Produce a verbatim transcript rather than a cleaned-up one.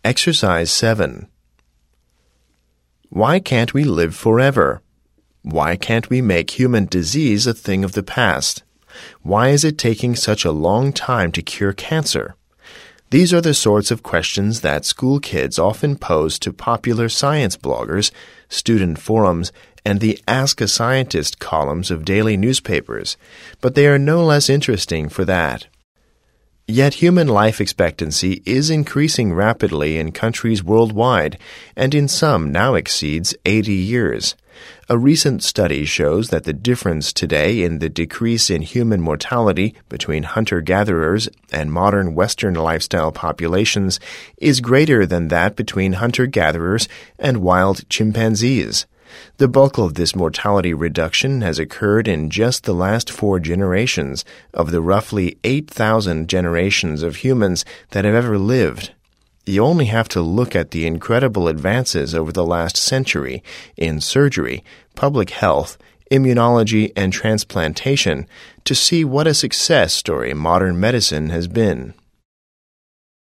Exercise seven. Why can't we live forever? Why can't we make human disease a thing of the past? Why is it taking such a long time to cure cancer? These are the sorts of questions that school kids often pose to popular science bloggers, student forums, and the Ask a Scientist columns of daily newspapers, but they are no less interesting for that. Yet human life expectancy is increasing rapidly in countries worldwide, and in some now exceeds eighty years. A recent study shows that the difference today in the decrease in human mortality between hunter-gatherers and modern Western lifestyle populations is greater than that between hunter-gatherers and wild chimpanzees. The bulk of this mortality reduction has occurred in just the last four generations of the roughly eight thousand generations of humans that have ever lived. You only have to look at the incredible advances over the last century in surgery, public health, immunology, and transplantation to see what a success story modern medicine has been.